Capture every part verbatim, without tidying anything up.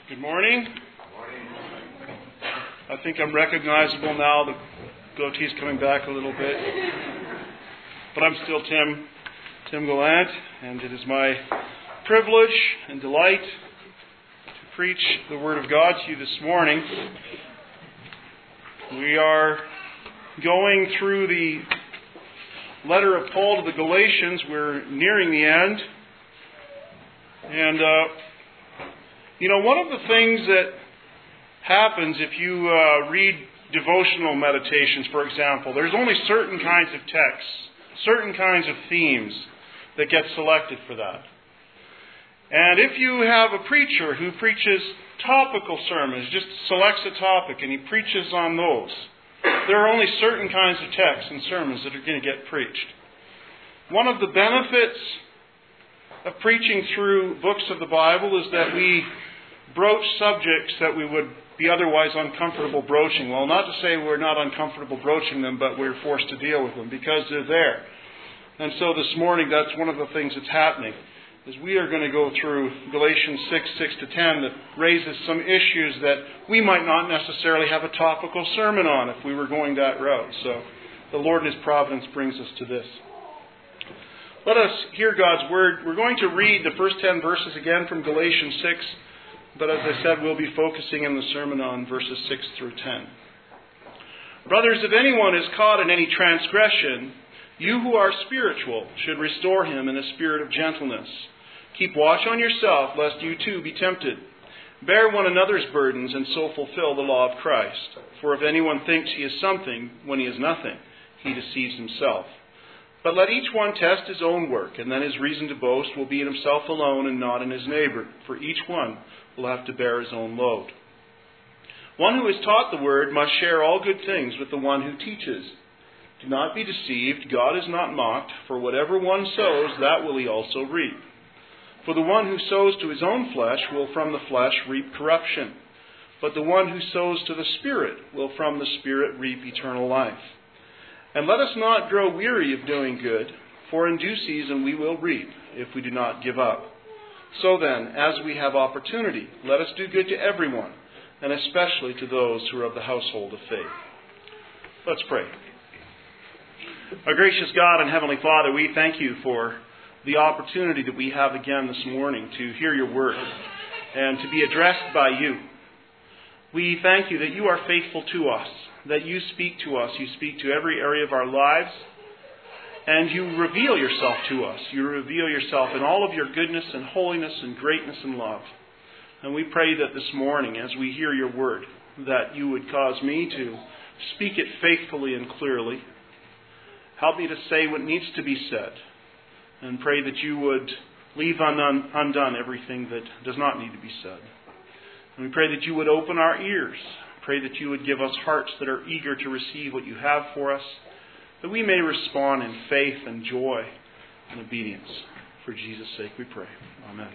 Good morning. I think I'm recognizable now. The goatee's coming back a little bit. But I'm still Tim, Tim Gallant, and it is my privilege and delight to preach the Word of God to you this morning. We are going through the letter of Paul to the Galatians. We're nearing the end. And, uh, you know, one of the things that happens if you uh, read devotional meditations, for example, there's only certain kinds of texts, certain kinds of themes that get selected for that. And if you have a preacher who preaches topical sermons, just selects a topic and he preaches on those, there are only certain kinds of texts and sermons that are going to get preached. One of the benefits of preaching through books of the Bible is that we broach subjects that we would be otherwise uncomfortable broaching. Well, not to say we're not uncomfortable broaching them, but we're forced to deal with them because they're there. And so this morning, that's one of the things that's happening, is we are going to go through Galatians six, six to ten that raises some issues that we might not necessarily have a topical sermon on if we were going that route. So the Lord in His providence brings us to this. Let us hear God's Word. We're going to read the first ten verses again from Galatians six, but as I said, we'll be focusing in the sermon on verses six through ten. Brothers, if anyone is caught in any transgression, you who are spiritual should restore him in a spirit of gentleness. Keep watch on yourself, lest you too be tempted. Bear one another's burdens, and so fulfill the law of Christ. For if anyone thinks he is something when he is nothing, he deceives himself. But let each one test his own work, and then his reason to boast will be in himself alone and not in his neighbor, for each one will have to bear his own load. One who is taught the word must share all good things with the one who teaches. Do not be deceived, God is not mocked, for whatever one sows, that will he also reap. For the one who sows to his own flesh will from the flesh reap corruption, but the one who sows to the Spirit will from the Spirit reap eternal life. And let us not grow weary of doing good, for in due season we will reap, if we do not give up. So then, as we have opportunity, let us do good to everyone, and especially to those who are of the household of faith. Let's pray. Our gracious God and Heavenly Father, we thank you for the opportunity that we have again this morning to hear your word and to be addressed by you. We thank you that you are faithful to us, that you speak to us. You speak to every area of our lives, and you reveal yourself to us. You reveal yourself in all of your goodness and holiness and greatness and love. And we pray that this morning, as we hear your word, that you would cause me to speak it faithfully and clearly. Help me to say what needs to be said, and pray that you would leave undone, undone everything that does not need to be said. And we pray that you would open our ears. Pray that you would give us hearts that are eager to receive what you have for us, that we may respond in faith and joy and obedience. For Jesus' sake we pray. Amen.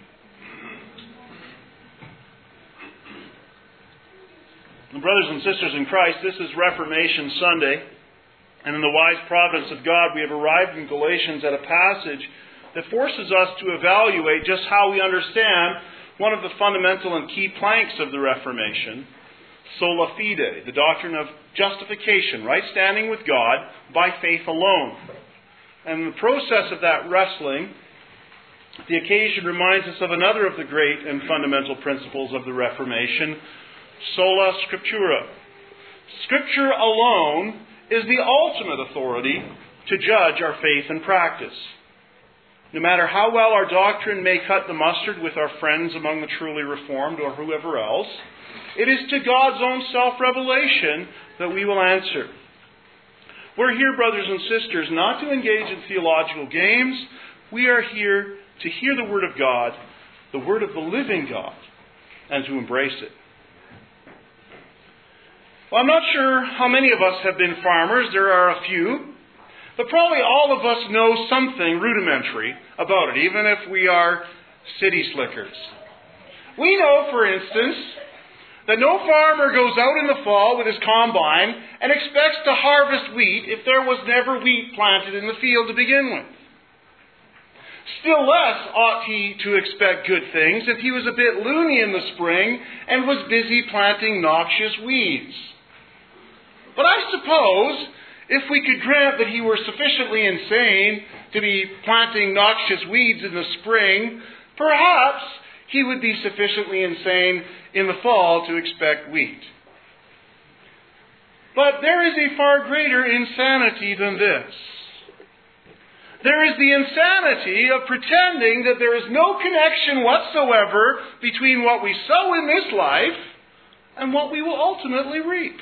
And brothers and sisters in Christ, this is Reformation Sunday, and in the wise providence of God, we have arrived in Galatians at a passage that forces us to evaluate just how we understand one of the fundamental and key planks of the Reformation, sola fide, the doctrine of justification, right standing with God by faith alone. And in the process of that wrestling, the occasion reminds us of another of the great and fundamental principles of the Reformation, sola scriptura. Scripture alone is the ultimate authority to judge our faith and practice. No matter how well our doctrine may cut the mustard with our friends among the truly reformed or whoever else, it is to God's own self-revelation that we will answer. We're here, brothers and sisters, not to engage in theological games. We are here to hear the Word of God, the Word of the living God, and to embrace it. Well, I'm not sure how many of us have been farmers. There are a few. But probably all of us know something rudimentary about it, even if we are city slickers. We know, for instance, that no farmer goes out in the fall with his combine and expects to harvest wheat if there was never wheat planted in the field to begin with. Still less ought he to expect good things if he was a bit loony in the spring and was busy planting noxious weeds. But I suppose if we could grant that he were sufficiently insane to be planting noxious weeds in the spring, perhaps he would be sufficiently insane in the fall to expect wheat. But there is a far greater insanity than this. There is the insanity of pretending that there is no connection whatsoever between what we sow in this life and what we will ultimately reap.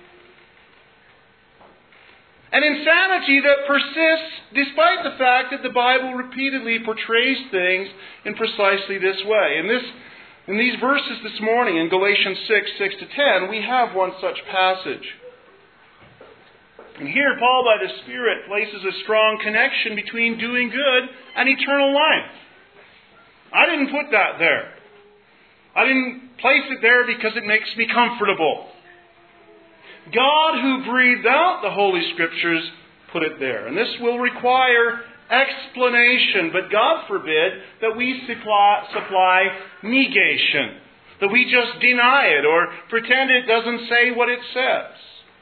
An insanity that persists despite the fact that the Bible repeatedly portrays things in precisely this way. In this, in these verses this morning, in Galatians six, six to ten, we have one such passage. And here, Paul, by the Spirit, places a strong connection between doing good and eternal life. I didn't put that there. I didn't place it there because it makes me comfortable. God, who breathed out the Holy Scriptures, put it there. And this will require explanation, but God forbid that we supply, supply negation, that we just deny it or pretend it doesn't say what it says.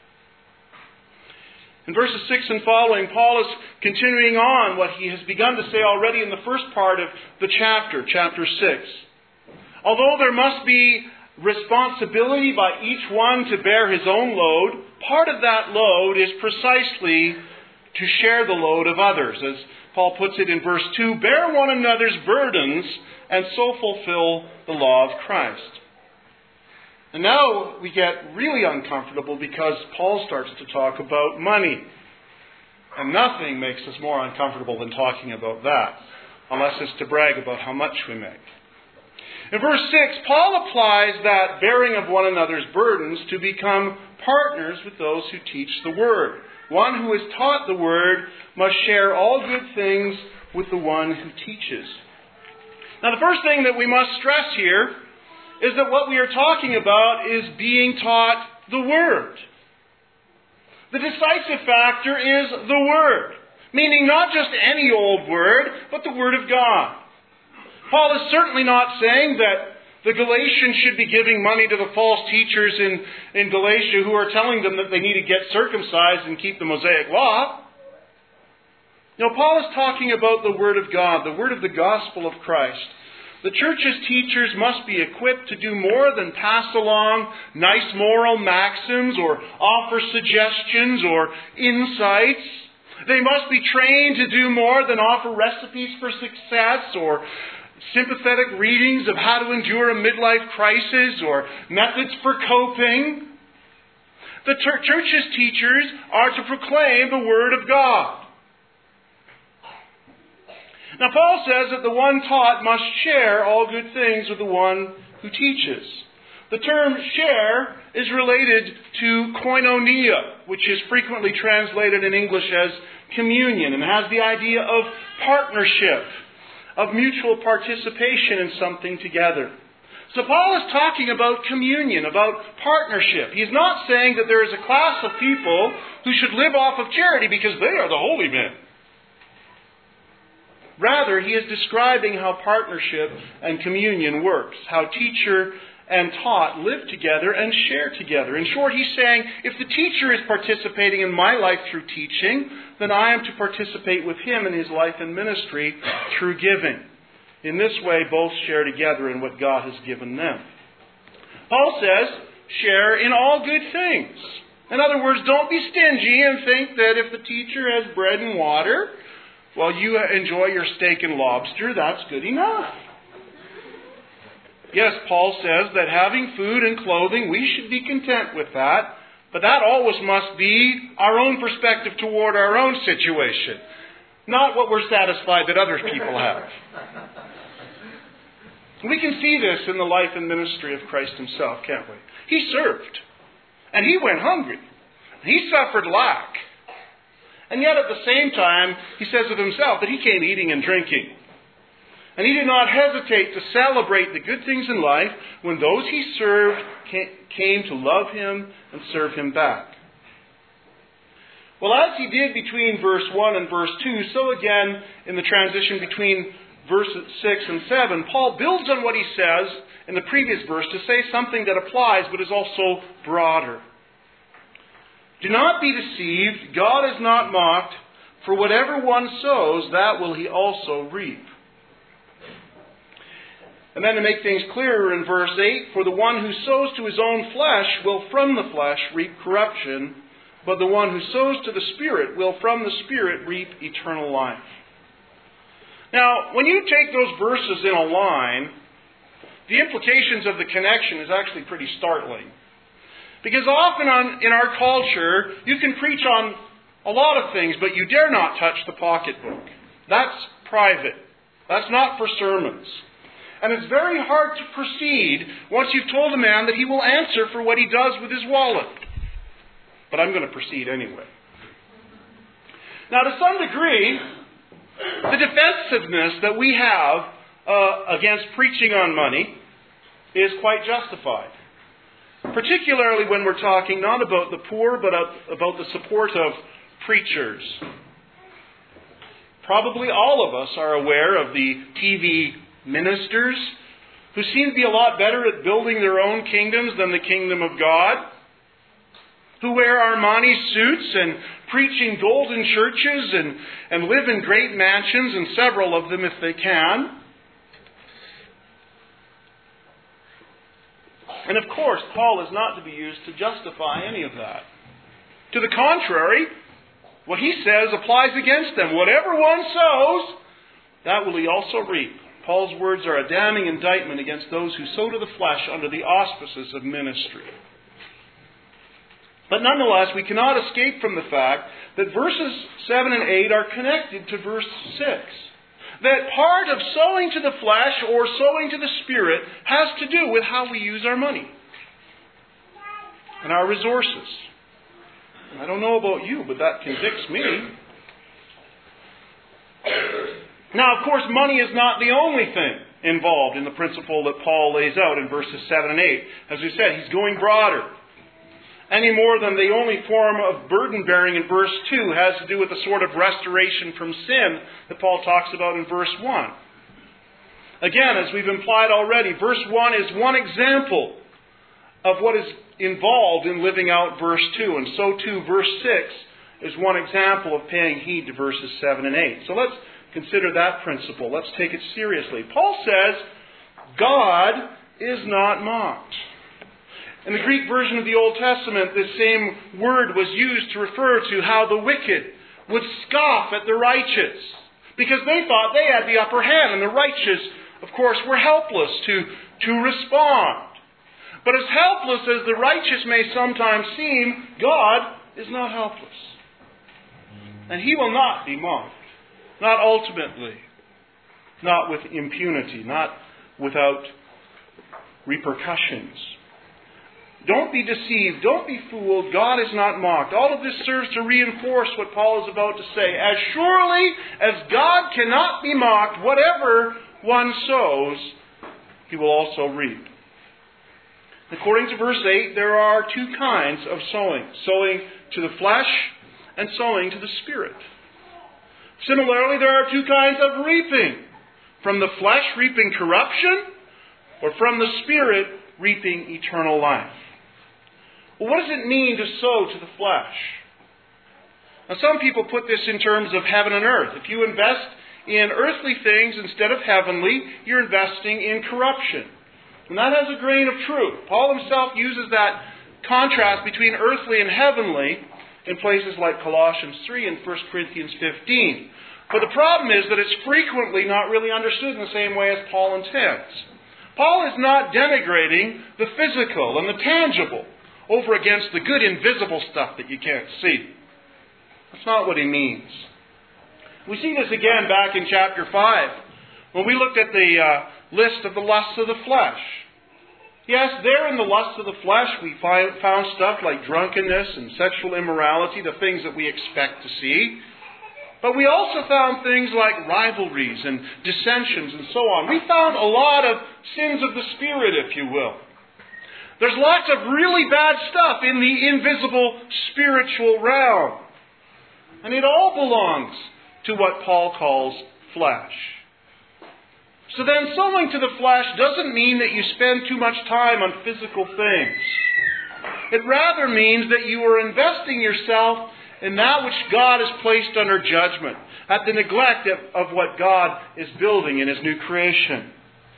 In verses six and following, Paul is continuing on what he has begun to say already in the first part of the chapter, chapter six. Although there must be responsibility by each one to bear his own load, part of that load is precisely to share the load of others. As Paul puts it in verse two, bear one another's burdens and so fulfill the law of Christ. And now we get really uncomfortable because Paul starts to talk about money. And nothing makes us more uncomfortable than talking about that, unless it's to brag about how much we make. In verse six, Paul applies that bearing of one another's burdens to become partners with those who teach the Word. One who is taught the Word must share all good things with the one who teaches. Now, the first thing that we must stress here is that what we are talking about is being taught the Word. The decisive factor is the Word, meaning not just any old Word, but the Word of God. Paul is certainly not saying that the Galatians should be giving money to the false teachers in, in Galatia who are telling them that they need to get circumcised and keep the Mosaic Law. No, Paul is talking about the Word of God, the Word of the gospel of Christ. The church's teachers must be equipped to do more than pass along nice moral maxims or offer suggestions or insights. They must be trained to do more than offer recipes for success or sympathetic readings of how to endure a midlife crisis or methods for coping. The church's teachers are to proclaim the Word of God. Now, Paul says that the one taught must share all good things with the one who teaches. The term share is related to koinonia, which is frequently translated in English as communion, and has the idea of partnership, of mutual participation in something together. So Paul is talking about communion, about partnership. He's not saying that there is a class of people who should live off of charity because they are the holy men. Rather, he is describing how partnership and communion works, how teacher and taught live together and share together. In short, he's saying, if the teacher is participating in my life through teaching, then I am to participate with him in his life and ministry through giving. In this way, both share together in what God has given them. Paul says, share in all good things. In other words, don't be stingy and think that if the teacher has bread and water, while you enjoy your steak and lobster, that's good enough. Yes, Paul says that having food and clothing, we should be content with that. But that always must be our own perspective toward our own situation. Not what we're satisfied that other people have. We can see this in the life and ministry of Christ himself, can't we? He served. And he went hungry. He suffered lack. And yet at the same time, he says of himself that he came eating and drinking. And he did not hesitate to celebrate the good things in life when those he served came to love him and serve him back. Well, as he did between verse one and verse two, so again in the transition between verses six and seven, Paul builds on what he says in the previous verse to say something that applies but is also broader. Do not be deceived, God is not mocked, for whatever one sows, that will he also reap. And then to make things clearer in verse eight, for the one who sows to his own flesh will from the flesh reap corruption, but the one who sows to the Spirit will from the Spirit reap eternal life. Now, when you take those verses in a line, the implications of the connection is actually pretty startling. Because often on, in our culture, you can preach on a lot of things, but you dare not touch the pocketbook. That's private. That's not for sermons. And it's very hard to proceed once you've told a man that he will answer for what he does with his wallet. But I'm going to proceed anyway. Now, to some degree, the defensiveness that we have uh, against preaching on money is quite justified. Particularly when we're talking not about the poor, but about the support of preachers. Probably all of us are aware of the T V ministers who seem to be a lot better at building their own kingdoms than the kingdom of God, who wear Armani suits and preach in golden churches and, and live in great mansions, and several of them if they can. And of course, Paul is not to be used to justify any of that. To the contrary, what he says applies against them. Whatever one sows, that will he also reap. Paul's words are a damning indictment against those who sow to the flesh under the auspices of ministry. But nonetheless, we cannot escape from the fact that verses seven and eight are connected to verse six. That part of sowing to the flesh or sowing to the Spirit has to do with how we use our money and our resources. I don't know about you, but that convicts me. Now, of course, money is not the only thing involved in the principle that Paul lays out in verses seven and eight. As we said, he's going broader. Any more than the only form of burden-bearing in verse two has to do with the sort of restoration from sin that Paul talks about in verse one. Again, as we've implied already, verse one is one example of what is involved in living out verse two. And so too, verse six is one example of paying heed to verses seven and eight. So let's consider that principle. Let's take it seriously. Paul says, God is not mocked. In the Greek version of the Old Testament, this same word was used to refer to how the wicked would scoff at the righteous, because they thought they had the upper hand, and the righteous, of course, were helpless to, to respond. But as helpless as the righteous may sometimes seem, God is not helpless. And He will not be mocked. Not ultimately. Not with impunity. Not without repercussions. Don't be deceived. Don't be fooled. God is not mocked. All of this serves to reinforce what Paul is about to say. As surely as God cannot be mocked, whatever one sows, he will also reap. According to verse eight, there are two kinds of sowing. Sowing to the flesh and sowing to the Spirit. Similarly, there are two kinds of reaping. From the flesh, reaping corruption, or from the Spirit, reaping eternal life. Well, what does it mean to sow to the flesh? Now, some people put this in terms of heaven and earth. If you invest in earthly things instead of heavenly, you're investing in corruption. And that has a grain of truth. Paul himself uses that contrast between earthly and heavenly in places like Colossians three and First Corinthians fifteen. But the problem is that it's frequently not really understood in the same way as Paul intends. Paul is not denigrating the physical and the tangible over against the good invisible stuff that you can't see. That's not what he means. We see this again back in chapter five, when we looked at the uh, list of the lusts of the flesh. Yes, there in the lusts of the flesh we find, found stuff like drunkenness and sexual immorality, the things that we expect to see. But we also found things like rivalries and dissensions and so on. We found a lot of sins of the Spirit, if you will. There's lots of really bad stuff in the invisible spiritual realm. And it all belongs to what Paul calls flesh. So then, sowing to the flesh doesn't mean that you spend too much time on physical things. It rather means that you are investing yourself in that which God has placed under judgment, at the neglect of, of what God is building in His new creation.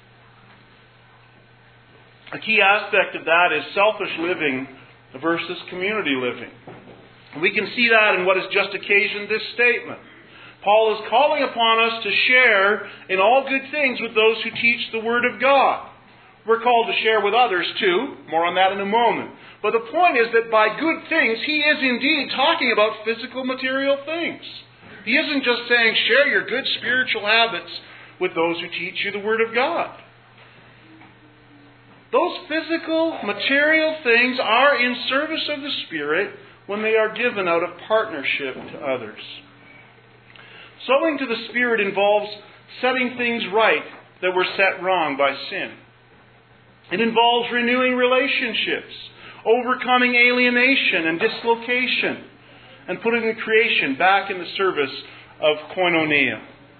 A key aspect of that is selfish living versus community living. We can see that in what has just occasioned this statement. Paul is calling upon us to share in all good things with those who teach the Word of God. We're called to share with others too. More on that in a moment. But the point is that by good things, he is indeed talking about physical, material things. He isn't just saying share your good spiritual habits with those who teach you the Word of God. Those physical, material things are in service of the Spirit when they are given out of partnership to others. Sowing to the Spirit involves setting things right that were set wrong by sin. It involves renewing relationships, overcoming alienation and dislocation, and putting the creation back in the service of koinonia.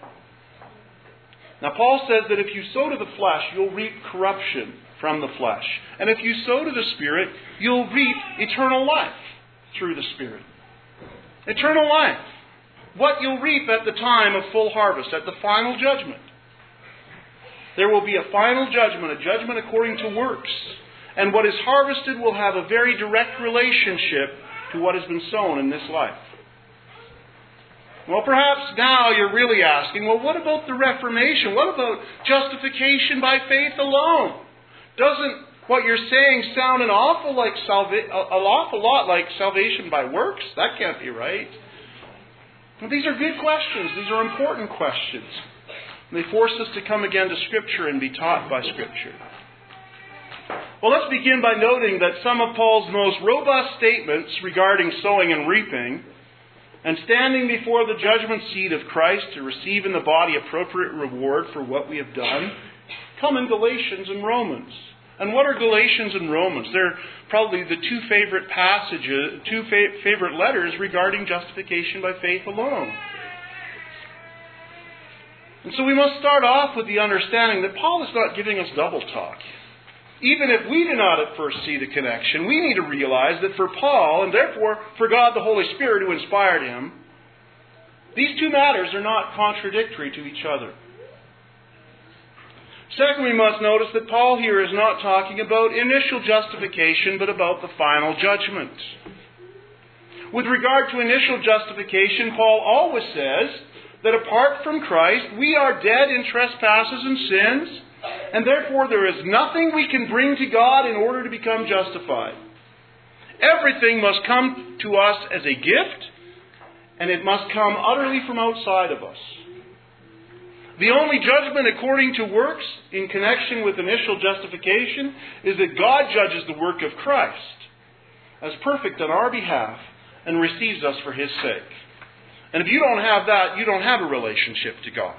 Now, Paul says that if you sow to the flesh, you'll reap corruption from the flesh. And if you sow to the Spirit, you'll reap eternal life through the Spirit. Eternal life. What you'll reap at the time of full harvest, at the final judgment. There will be a final judgment, a judgment according to works. And what is harvested will have a very direct relationship to what has been sown in this life. Well, perhaps now you're really asking, well, what about the Reformation? What about justification by faith alone? Doesn't what you're saying sound an awful like salva- an awful lot like salvation by works? That can't be right. Well, these are good questions. These are important questions. And they force us to come again to Scripture and be taught by Scripture. Well, let's begin by noting that some of Paul's most robust statements regarding sowing and reaping and standing before the judgment seat of Christ to receive in the body appropriate reward for what we have done come in Galatians and Romans. And what are Galatians and Romans? They're probably the two favorite passages, two fa- favorite letters regarding justification by faith alone. And so we must start off with the understanding that Paul is not giving us double talk. Even if we do not at first see the connection, we need to realize that for Paul, and therefore for God the Holy Spirit who inspired him, these two matters are not contradictory to each other. Second, we must notice that Paul here is not talking about initial justification, but about the final judgment. With regard to initial justification, Paul always says that apart from Christ, we are dead in trespasses and sins, and therefore there is nothing we can bring to God in order to become justified. Everything must come to us as a gift, and it must come utterly from outside of us. The only judgment according to works in connection with initial justification is that God judges the work of Christ as perfect on our behalf and receives us for His sake. And if you don't have that, you don't have a relationship to God.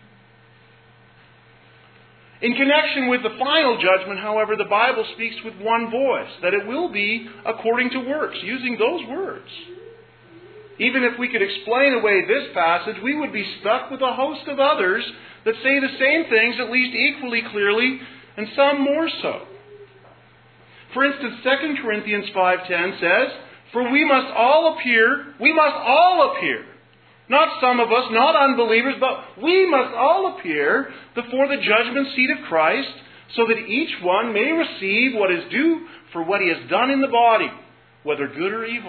In connection with the final judgment, however, the Bible speaks with one voice, that it will be according to works, using those words. Even if we could explain away this passage, we would be stuck with a host of others that say the same things at least equally clearly, and some more so. For instance, Second Corinthians five ten says, "For we must all appear, we must all appear, not some of us, not unbelievers, but we must all appear before the judgment seat of Christ, so that each one may receive what is due for what he has done in the body, whether good or evil."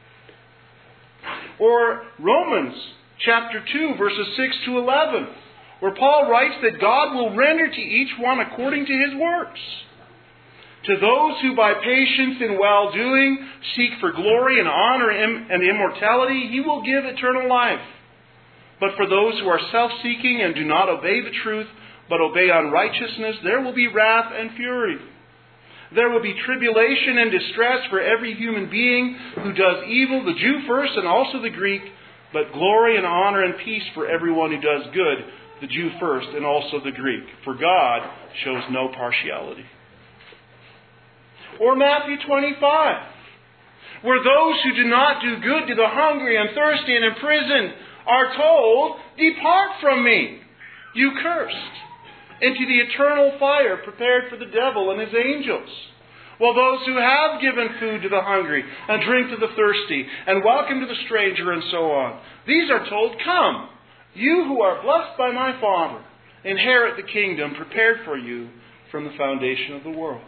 Or Romans chapter two, verses six to eleven, where Paul writes that God will render to each one according to his works. To those who by patience in well-doing seek for glory and honor and immortality, He will give eternal life. But for those who are self-seeking and do not obey the truth, but obey unrighteousness, there will be wrath and fury. There will be tribulation and distress for every human being who does evil, the Jew first and also the Greek, but glory and honor and peace for everyone who does good, the Jew first and also the Greek. For God shows no partiality. Or Matthew twenty-five, where those who do not do good to the hungry and thirsty and imprisoned are told, "Depart from me, you cursed, into the eternal fire prepared for the devil and his angels." While those who have given food to the hungry and drink to the thirsty and welcome to the stranger and so on, these are told, "Come, you who are blessed by my Father, inherit the kingdom prepared for you from the foundation of the world."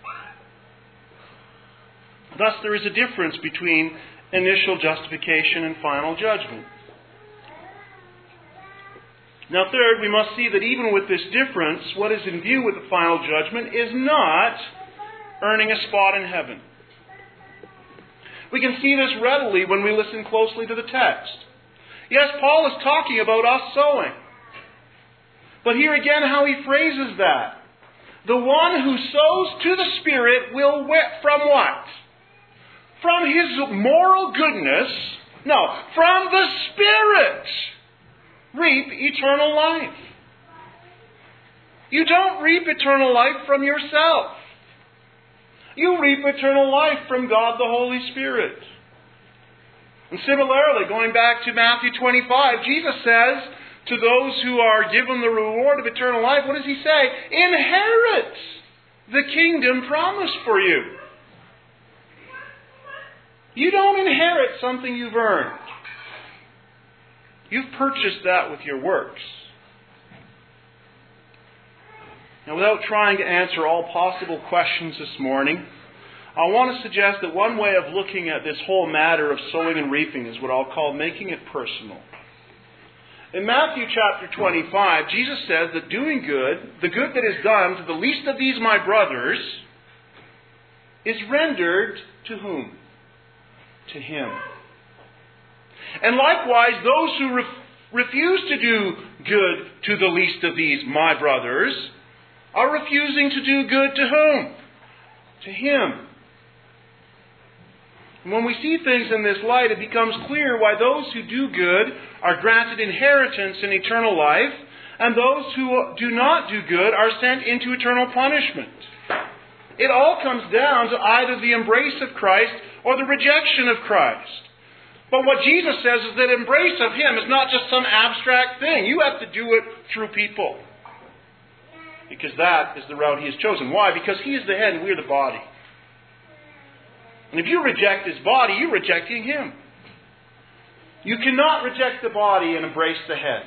Thus there is a difference between initial justification and final judgment. Now third, we must see that even with this difference, what is in view with the final judgment is not earning a spot in heaven. We can see this readily when we listen closely to the text. Yes, Paul is talking about us sowing. But here again how he phrases that. The one who sows to the Spirit will whip from what? From his moral goodness, no, from the Spirit, reap eternal life. You don't reap eternal life from yourself. You reap eternal life from God the Holy Spirit. And similarly, going back to Matthew twenty-five, Jesus says to those who are given the reward of eternal life, what does he say? Inherit the kingdom promised for you. You don't inherit something you've earned. You've purchased that with your works. Now, without trying to answer all possible questions this morning, I want to suggest that one way of looking at this whole matter of sowing and reaping is what I'll call making it personal. In Matthew chapter twenty-five, Jesus says that doing good, the good that is done to the least of these my brothers, is rendered to whom? To Him. And likewise, those who re- refuse to do good to the least of these my brothers are refusing to do good to whom? To Him. And when we see things in this light, it becomes clear why those who do good are granted inheritance in eternal life, and those who do not do good are sent into eternal punishment. It all comes down to either the embrace of Christ or the rejection of Christ. But what Jesus says is that embrace of Him is not just some abstract thing. You have to do it through people. Because that is the route He has chosen. Why? Because He is the head and we are the body. And if you reject His body, you're rejecting Him. You cannot reject the body and embrace the head.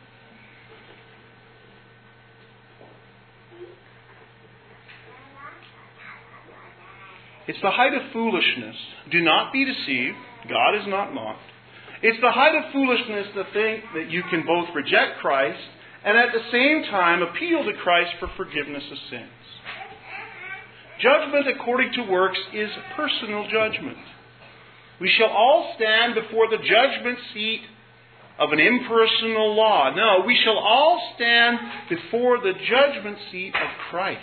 It's the height of foolishness. Do not be deceived. God is not mocked. It's the height of foolishness to think that you can both reject Christ and at the same time appeal to Christ for forgiveness of sins. Judgment according to works is personal judgment. We shall all stand before the judgment seat of an impersonal law. No, we shall all stand before the judgment seat of Christ.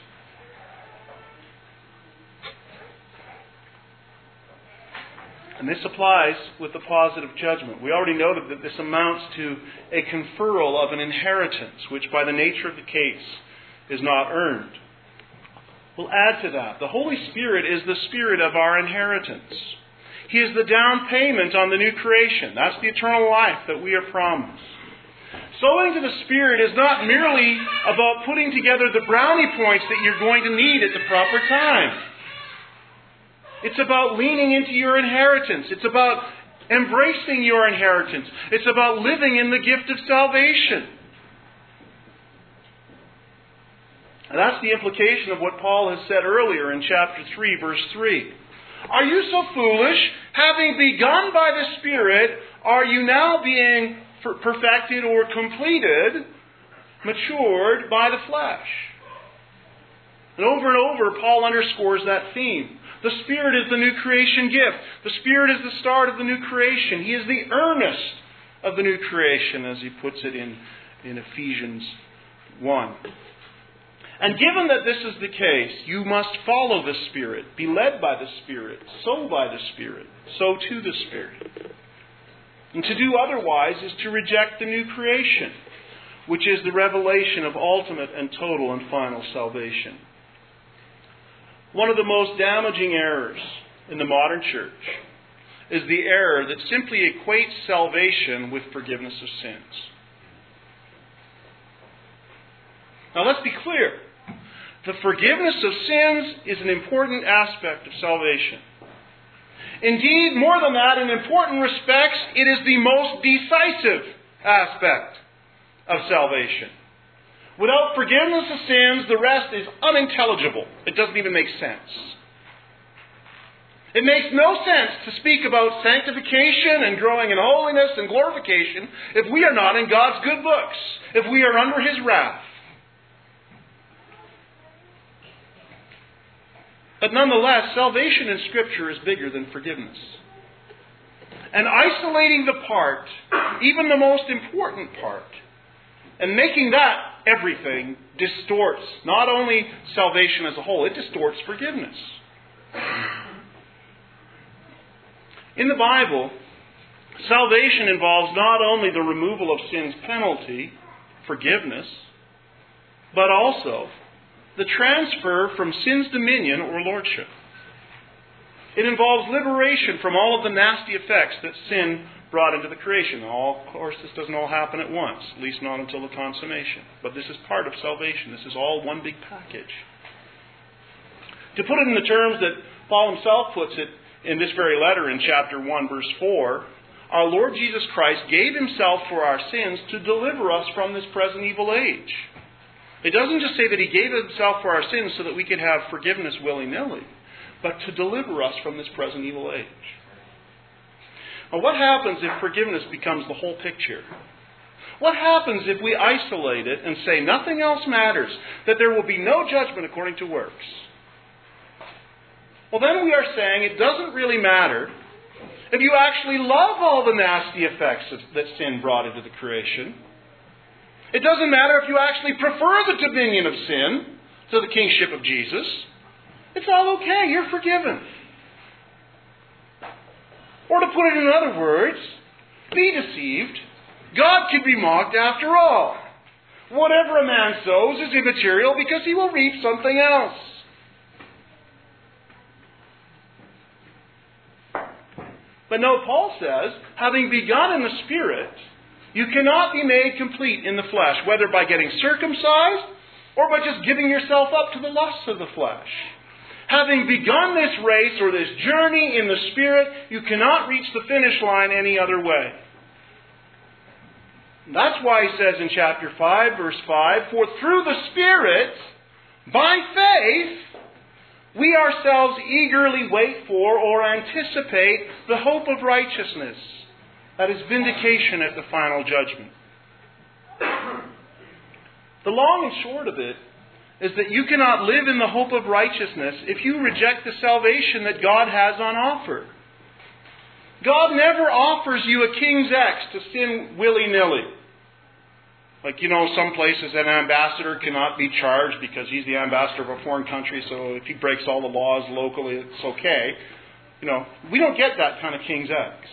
And this applies with the positive judgment. We already noted that this amounts to a conferral of an inheritance, which by the nature of the case is not earned. We'll add to that. The Holy Spirit is the Spirit of our inheritance. He is the down payment on the new creation. That's the eternal life that we are promised. Sowing to the Spirit is not merely about putting together the brownie points that you're going to need at the proper time. It's about leaning into your inheritance. It's about embracing your inheritance. It's about living in the gift of salvation. And that's the implication of what Paul has said earlier in chapter three, verse three. Are you so foolish? Having begun by the Spirit, are you now being perfected or completed, matured by the flesh? And over and over, Paul underscores that theme. The Spirit is the new creation gift. The Spirit is the start of the new creation. He is the earnest of the new creation, as he puts it in, in Ephesians one. And given that this is the case, you must follow the Spirit, be led by the Spirit, sow by the Spirit, sow to the Spirit. And to do otherwise is to reject the new creation, which is the revelation of ultimate and total and final salvation. One of the most damaging errors in the modern church is the error that simply equates salvation with forgiveness of sins. Now let's be clear. The forgiveness of sins is an important aspect of salvation. Indeed, more than that, in important respects, it is the most decisive aspect of salvation. Without forgiveness of sins, the rest is unintelligible. It doesn't even make sense. It makes no sense to speak about sanctification and growing in holiness and glorification if we are not in God's good books, if we are under His wrath. But nonetheless, salvation in Scripture is bigger than forgiveness. And isolating the part, even the most important part, and making that everything distorts not only salvation as a whole, it distorts forgiveness. In the Bible, salvation involves not only the removal of sin's penalty, forgiveness, but also the transfer from sin's dominion or lordship. It involves liberation from all of the nasty effects that sin brought into the creation. All, of course, this doesn't all happen at once, at least not until the consummation. But this is part of salvation. This is all one big package. To put it in the terms that Paul himself puts it in this very letter in chapter one, verse four, our Lord Jesus Christ gave Himself for our sins to deliver us from this present evil age. It doesn't just say that He gave Himself for our sins so that we could have forgiveness willy-nilly, but to deliver us from this present evil age. Now, what happens if forgiveness becomes the whole picture? What happens if we isolate it and say nothing else matters, that there will be no judgment according to works? Well, then we are saying it doesn't really matter if you actually love all the nasty effects that sin brought into the creation. It doesn't matter if you actually prefer the dominion of sin to the kingship of Jesus. It's all okay. You're forgiven. Or to put it in other words, be deceived. God can be mocked after all. Whatever a man sows is immaterial because he will reap something else. But no, Paul says, having begun in the Spirit, you cannot be made complete in the flesh, whether by getting circumcised or by just giving yourself up to the lusts of the flesh. Having begun this race or this journey in the Spirit, you cannot reach the finish line any other way. That's why he says in chapter five, verse five, for through the Spirit, by faith, we ourselves eagerly wait for or anticipate the hope of righteousness. That is vindication at the final judgment. The long and short of it is that you cannot live in the hope of righteousness if you reject the salvation that God has on offer. God never offers you a king's X to sin willy-nilly. Like, you know, some places an ambassador cannot be charged because he's the ambassador of a foreign country, so if he breaks all the laws locally, it's okay. You know, we don't get that kind of king's X.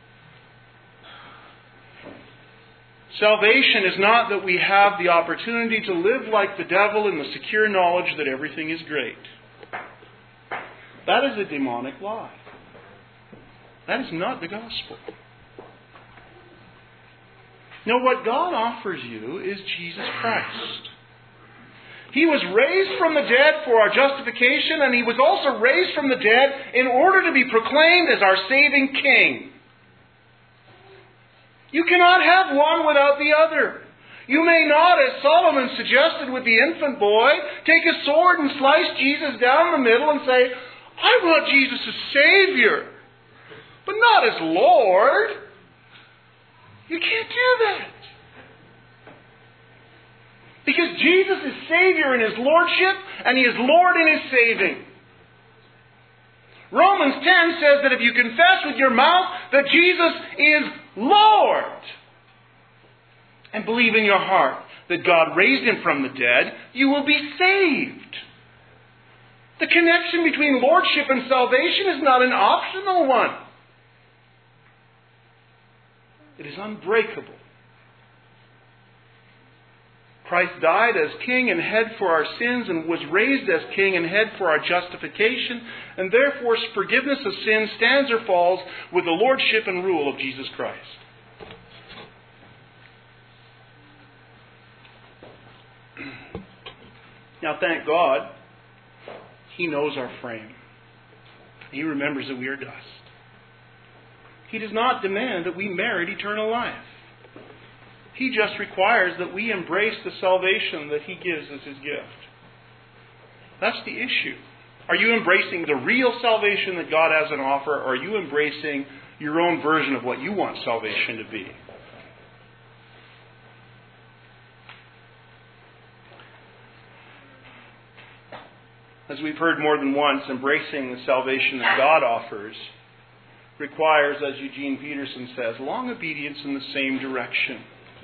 Salvation is not that we have the opportunity to live like the devil in the secure knowledge that everything is great. That is a demonic lie. That is not the gospel. No, what God offers you is Jesus Christ. He was raised from the dead for our justification, and He was also raised from the dead in order to be proclaimed as our saving King. You cannot have one without the other. You may not, as Solomon suggested with the infant boy, take a sword and slice Jesus down the middle and say, I want Jesus as Savior, but not as Lord. You can't do that. Because Jesus is Savior in His Lordship, and He is Lord in His saving. Romans ten says that if you confess with your mouth that Jesus is Lord, and believe in your heart that God raised Him from the dead, you will be saved. The connection between Lordship and salvation is not an optional one. It is unbreakable. Christ died as king and head for our sins and was raised as king and head for our justification, and therefore forgiveness of sin stands or falls with the lordship and rule of Jesus Christ. Now, thank God, He knows our frame. He remembers that we are dust. He does not demand that we merit eternal life. He just requires that we embrace the salvation that He gives as His gift. That's the issue. Are you embracing the real salvation that God has on offer, or are you embracing your own version of what you want salvation to be? As we've heard more than once, embracing the salvation that God offers requires, as Eugene Peterson says, long obedience in the same direction.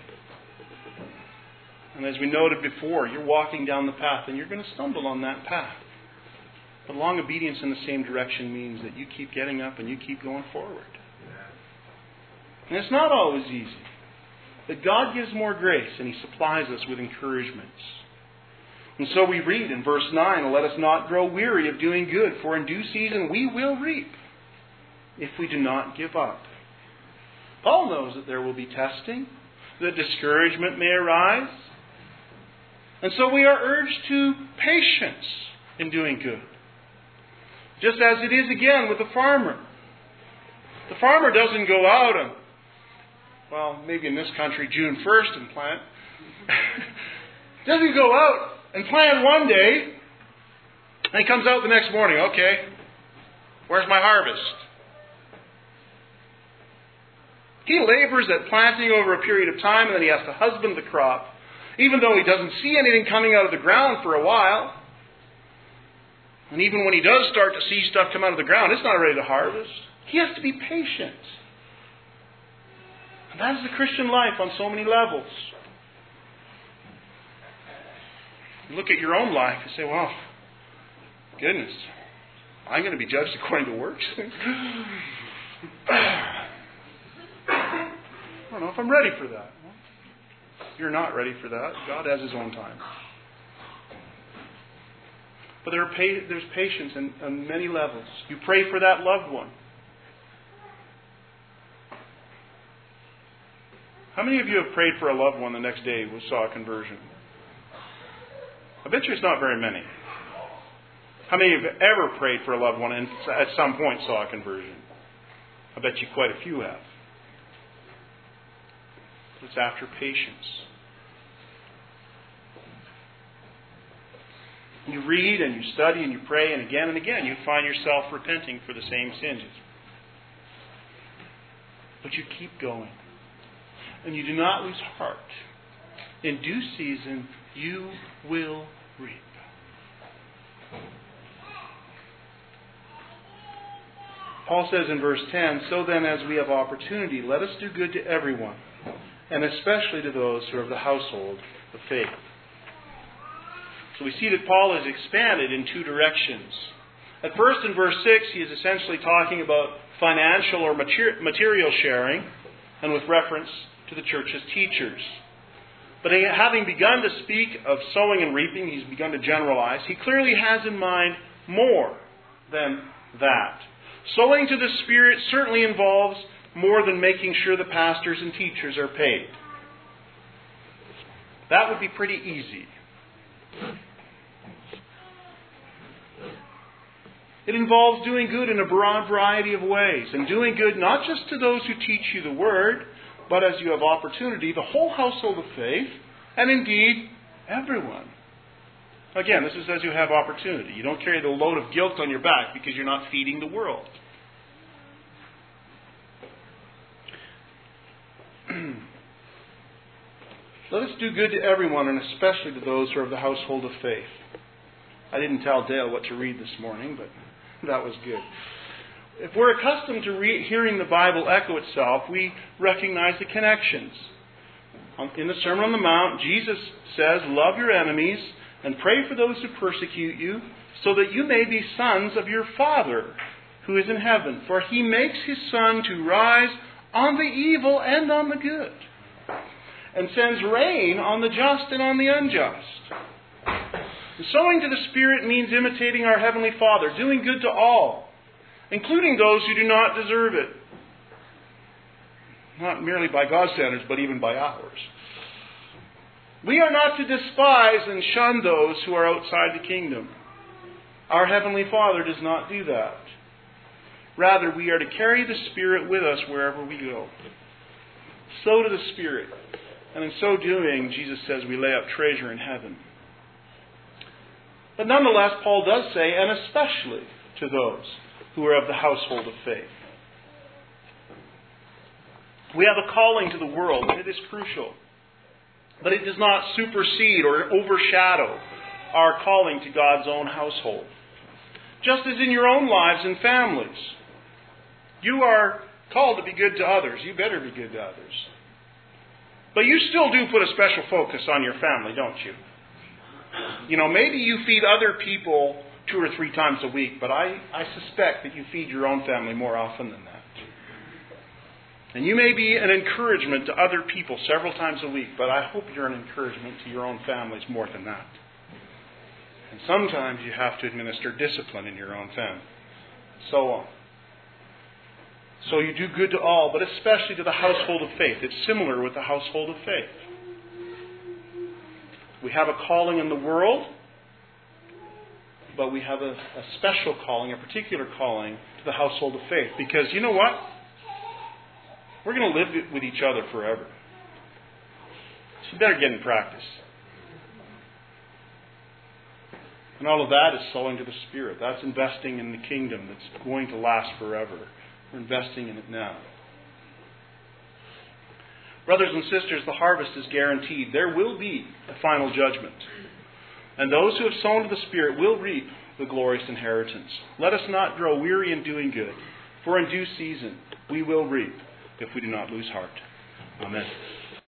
And as we noted before, you're walking down the path and you're going to stumble on that path. But long obedience in the same direction means that you keep getting up and you keep going forward. And it's not always easy. But God gives more grace and He supplies us with encouragements. And so we read in verse nine, let us not grow weary of doing good, for in due season we will reap if we do not give up. Paul knows that there will be testing, that discouragement may arise. And so we are urged to patience in doing good. Just as it is again with the farmer. The farmer doesn't go out on, well, maybe in this country, June first and plant. Doesn't go out and plant one day, and he comes out the next morning. Okay, where's my harvest? He labors at planting over a period of time, and then he has to husband the crop, even though he doesn't see anything coming out of the ground for a while. And even when he does start to see stuff come out of the ground, it's not ready to harvest. He has to be patient. And that is the Christian life on so many levels. You look at your own life and say, well, goodness, I'm going to be judged according to works? I don't know if I'm ready for that. You're not ready for that. God has His own time. But there are pa- there's patience in, on many levels. You pray for that loved one. How many of you have prayed for a loved one the next day who saw a conversion? I bet you it's not very many. How many have ever prayed for a loved one and at some point saw a conversion? I bet you quite a few have. It's after patience. You read and you study and you pray, and again and again you find yourself repenting for the same sins. But you keep going. And you do not lose heart. In due season, you will reap. Paul says in verse ten, so then as we have opportunity, let us do good to everyone, and especially to those who are of the household of faith. So we see that Paul has expanded in two directions. At first, in verse six, he is essentially talking about financial or material sharing, and with reference to the church's teachers. But having begun to speak of sowing and reaping, he's begun to generalize. He clearly has in mind more than that. Sowing to the Spirit certainly involves more than making sure the pastors and teachers are paid. That would be pretty easy. It involves doing good in a broad variety of ways, and doing good not just to those who teach you the Word, but as you have opportunity, the whole household of faith, and indeed, everyone. Again, this is as you have opportunity. You don't carry the load of guilt on your back because you're not feeding the world. Let us do good to everyone, and especially to those who are of the household of faith. I didn't tell Dale what to read this morning, but that was good. If we're accustomed to re- hearing the Bible echo itself, we recognize the connections. In the Sermon on the Mount, Jesus says, love your enemies and pray for those who persecute you, so that you may be sons of your Father who is in heaven. For He makes His sun to rise on the evil and on the good, and sends rain on the just and on the unjust. And sowing to the Spirit means imitating our Heavenly Father, doing good to all, including those who do not deserve it. Not merely by God's standards, but even by ours. We are not to despise and shun those who are outside the kingdom. Our Heavenly Father does not do that. Rather, we are to carry the Spirit with us wherever we go. Sow to the Spirit. And in so doing, Jesus says we lay up treasure in heaven. But nonetheless, Paul does say, and especially to those who are of the household of faith. We have a calling to the world, and it is crucial. But it does not supersede or overshadow our calling to God's own household. Just as in your own lives and families, you are called to be good to others. You better be good to others. But you still do put a special focus on your family, don't you? You know, maybe you feed other people two or three times a week, but I, I suspect that you feed your own family more often than that. And you may be an encouragement to other people several times a week, but I hope you're an encouragement to your own families more than that. And sometimes you have to administer discipline in your own family. So on. So you do good to all, but especially to the household of faith. It's similar with the household of faith. We have a calling in the world, but we have a, a special calling, a particular calling to the household of faith. Because you know what? We're going to live with each other forever. So you better get in practice. And all of that is sowing to the Spirit. That's investing in the kingdom that's going to last forever. We're investing in it now. Brothers and sisters, the harvest is guaranteed. There will be a final judgment. And those who have sown to the Spirit will reap the glorious inheritance. Let us not grow weary in doing good, for in due season we will reap if we do not lose heart. Amen.